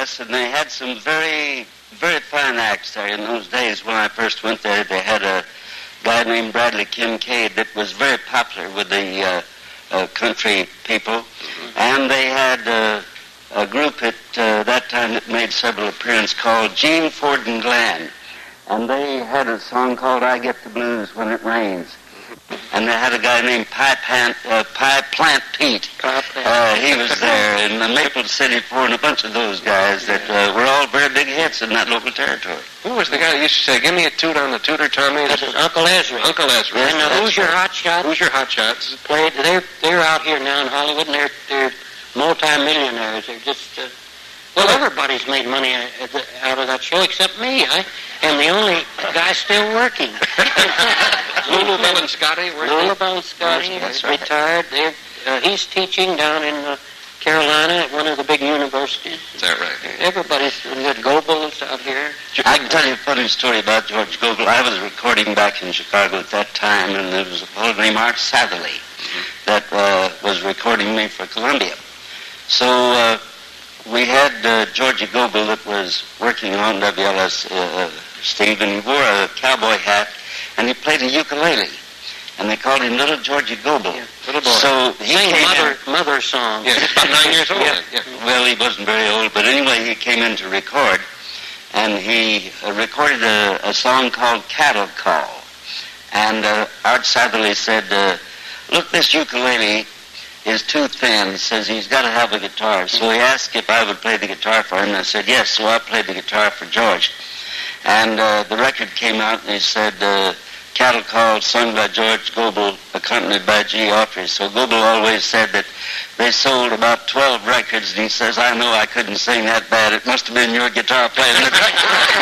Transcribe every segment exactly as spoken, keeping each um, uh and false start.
yes, and they had some very, very fine acts there in those days. When I first went there, they had a guy named Bradley Kincaid that was very popular with the uh, uh, country people, mm-hmm. and they had uh, a group at uh, that time that made several appearances called Gene Ford and Glenn, and they had a song called I Get the Blues When It Rains. And they had a guy named Pie Plant, uh, Pie Plant Pete. Pie Plant. Uh, he was there, and the Maple City Four, and a bunch of those guys that uh, were all very big hits in that local territory. Who was the guy that used to say, "Give me a toot on the tooter, Tommy"? That was Uncle Ezra. Uncle Ezra. And uh, Who's Your Hot Shot? Who's Your Hot Shots? Played. They're they're out here now in Hollywood, and they're they're multi-millionaires. They're just. Uh, Well, everybody's made money out of that show except me. I am the only guy still working. Lulu Bell and Scotty? Lulu Bell and Scotty is retired. They're, uh, he's teaching down in uh, Carolina at one of the big universities. Is that right? Everybody's doing good. Goebel is out here. I can tell you a funny story about George Gogol. I was recording back in Chicago at that time, and there was a fellow named Art Satherley mm-hmm. that uh, was recording me for Columbia. So... Uh, We had uh, Georgie Gogol that was working on W L S, uh, Steve, and he wore a cowboy hat, and he played a ukulele, and they called him Little Georgie Gogol. Yeah, little boy. So he Sing came mother, in, mother song. Yeah, he's about nine years old. Yeah. Yeah. Well, he wasn't very old, but anyway, he came in to record, and he uh, recorded a, a song called Cattle Call. And uh, Art Satherley said, uh, look, this ukulele is too thin. He says he's got to have a guitar. So he asked if I would play the guitar for him, and I said yes. So I played the guitar for George. And uh, the record came out, and he said, uh, Cattle Call, sung by George Gogol, accompanied by G. Autry. So Gogol always said that they sold about twelve records, and he says, I know I couldn't sing that bad. It must have been your guitar playing the record.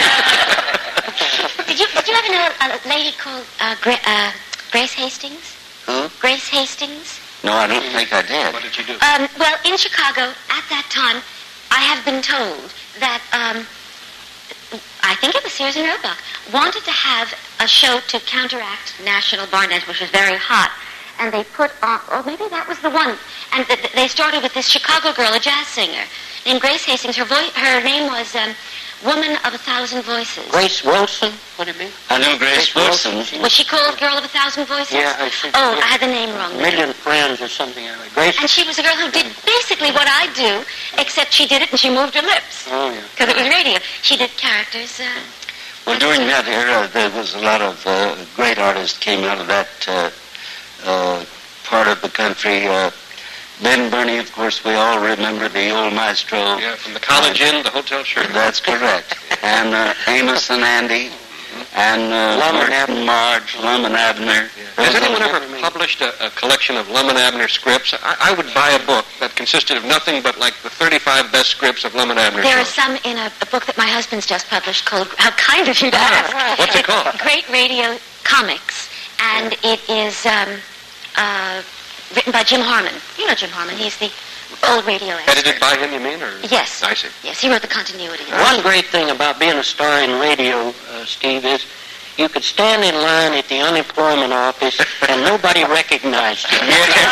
Did you, did you ever know a lady called uh, Gra- uh, Grace Hastings? Who? Grace Hastings? No, I don't think I did. What did you do? Um, well, in Chicago, at that time, I have been told that, um, I think it was Sears and Roebuck, wanted to have a show to counteract National Barn Dance, which was very hot. And they put on, or maybe that was the one, and th- they started with this Chicago girl, a jazz singer, named Grace Hastings. Her voice, her name was um, Woman of a Thousand Voices. Grace Wilson? What do you mean? I know Grace, Grace Wilson. Wilson. Was she called Girl of a Thousand Voices? Yeah, I think. Oh, yeah. I had the name wrong. Million Friends or something like that. Grace. And she was a girl who did basically what I do, except she did it and she moved her lips. Oh, yeah. Because it was radio. She did characters. Uh, Well, during that era, there was a lot of uh, great artists came out of that uh, uh, part of the country. Uh, Ben Burney, of course, we all remember the old maestro. Yeah, from the College Inn, the Hotel Sherman. That's correct. And uh, Amos and Andy, and uh, Lum and Martin Marge, Lum and Abner. Yeah. Has anyone ever published a, a collection of Lum and Abner scripts? I, I would buy a book that consisted of nothing but like the thirty-five best scripts of Lum and Abner there are shows. some in a, a book that my husband's just published called, how kind of you to ask. What's it called? Great Radio Comics. And it is um, uh, written by Jim Harmon. You know Jim Harmon. He's the old radio expert. Edited by him, you mean? Or? Yes. I see. Yes, he wrote the continuity. One great thing about being a star in radio, uh, Steve, is you could stand in line at the unemployment office and nobody recognized you.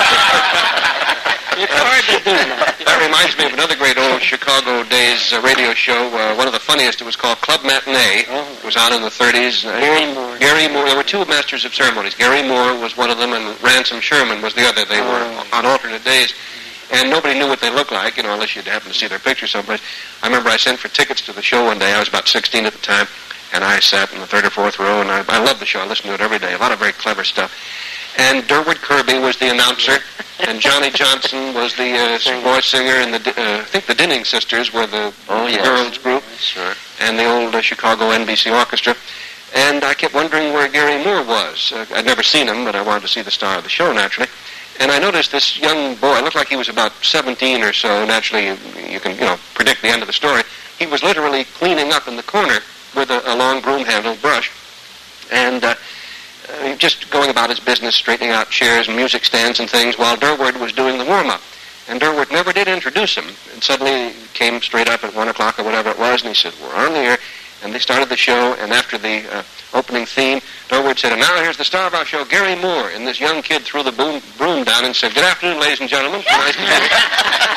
It's hard to do that. That reminds me of another great old Chicago days uh, radio show. Uh, one of the funniest, it was called Club Matinee. Oh. It was out in the thirties. Uh, Gary Moore. Gary Moore. There were two masters of ceremonies. Gary Moore was one of them, and Ransom Sherman was the other. They Oh. were on alternate days. And nobody knew what they looked like, you know, unless you'd happen to see their picture someplace. I remember I sent for tickets to the show one day. I was about sixteen at the time, and I sat in the third or fourth row, and I, I loved the show. I listened to it every day. A lot of very clever stuff. And Durward Kirby was the announcer, and Johnny Johnson was the uh, voice singer, and the uh, I think the Dinning Sisters were the Oh, yes. girls group, Sure. and the old uh, Chicago N B C Orchestra. And I kept wondering where Gary Moore was. Uh, I'd never seen him, but I wanted to see the star of the show, naturally. And I noticed this young boy, looked like he was about seventeen or so. Naturally, you, you can, you know, predict the end of the story. He was literally cleaning up in the corner with a, a long broom-handled brush. And uh, uh, just going about his business, straightening out chairs and music stands and things, while Durward was doing the warm-up. And Durward never did introduce him. And suddenly he came straight up at one o'clock or whatever it was, and he said, "We're on the air." And they started the show, and after the uh, opening theme, Durward said, "And now here's the star of our show, Gary Moore." And this young kid threw the boom, broom down and said, "Good afternoon, ladies and gentlemen. Nice to meet you."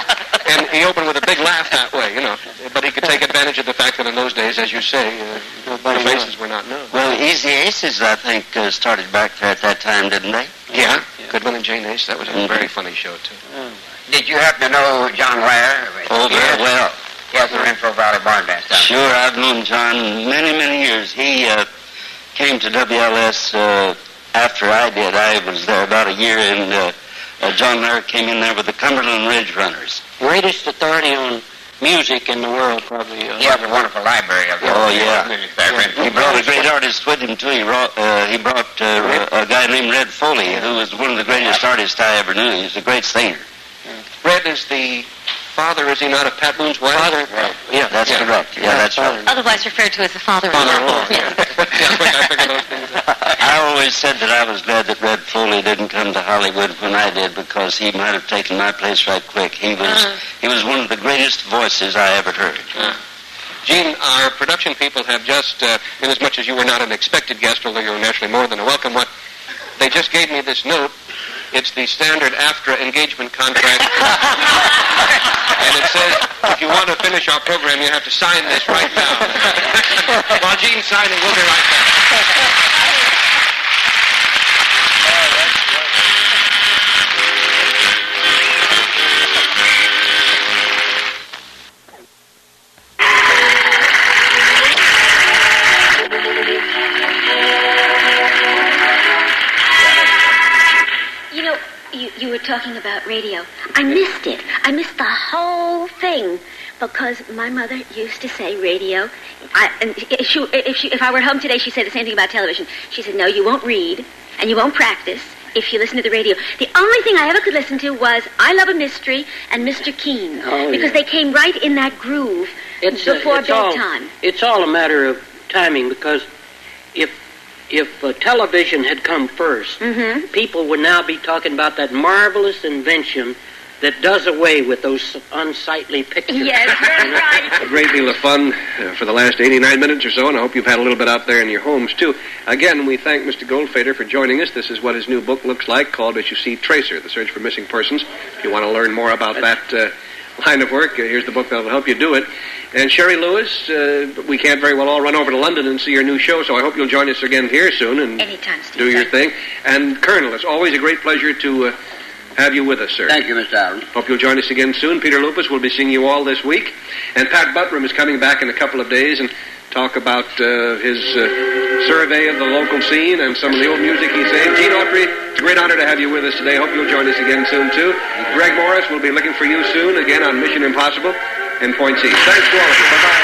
And he opened with a big laugh that way, you know. But he could take advantage of the fact that in those days, as you say, uh, the faces were not known. Well, Easy Aces, I think, uh, started back there at that time, didn't they? Yeah, yeah. Goodwin and Jane Ace. That was a mm-hmm. very funny show, too. Oh. Did you happen to know John Ware? Oh, very well. He has the Renfrew Valley Barn Dance down Sure, there. I've known John many, many years. He uh, came to W L S uh, after I did. I was there about a year, and uh, uh, John Ware came in there with the Cumberland Ridge Runners. Greatest authority on music in the world, probably. Uh, he has a wonderful library of oh, yeah. music there. Yeah. He brought a great artist with him, too. He brought, uh, he brought uh, a guy named Red Foley, who was one of the greatest artists I ever knew. He was a great singer. Red is the father, is he not, of Pat Boone's wife? Father, right. Yeah, that's yeah. correct. Yeah, that's right. Otherwise referred to as the father-in-law. Father-in-law, yeah. yeah, quick, I figured those things out. I always said that I was glad that Red Foley didn't come to Hollywood when I did, because he might have taken my place right quick. He was uh-huh. he was one of the greatest voices I ever heard. Uh-huh. Gene, our production people have just, uh, inasmuch as you were not an expected guest, although you were naturally more than a welcome one, they just gave me this note. It's the standard AFTRA engagement contract. And it says, if you want to finish our program, you have to sign this right now. While Gene's signing, we'll be right back. You were talking about radio. I missed it. I missed the whole thing because my mother used to say radio. I, and if, she, if, she, if I were at home today, she'd say the same thing about television. She said, no, you won't read and you won't practice if you listen to the radio. The only thing I ever could listen to was I Love a Mystery and Mister Keene oh, because yeah. they came right in that groove it's, before uh, it's bedtime. All, it's all a matter of timing because if If uh, television had come first, mm-hmm. people would now be talking about that marvelous invention that does away with those unsightly pictures. Yes, that's right. A great deal of fun uh, for the last eighty-nine minutes or so, and I hope you've had a little bit out there in your homes, too. Again, we thank Mister Goldfader for joining us. This is what his new book looks like, called, as you see, Tracer, The Search for Missing Persons. If you want to learn more about that uh, line of work, uh, here's the book that will help you do it. And Sherry Lewis, uh, we can't very well all run over to London and see your new show, so I hope you'll join us again here soon and Anytime, Steve. do your thing. And Colonel, it's always a great pleasure to uh, have you with us, sir. Thank you, Mister Allen. Hope you'll join us again soon. Peter Lupus will be seeing you all this week. And Pat Buttram is coming back in a couple of days and talk about uh, his uh, survey of the local scene and some of the old music he saved. Gene Autry, it's a great honor to have you with us today. Hope you'll join us again soon, too. Greg Morris will be looking for you soon, again on Mission Impossible and Point C. Thanks to all of you. Bye-bye.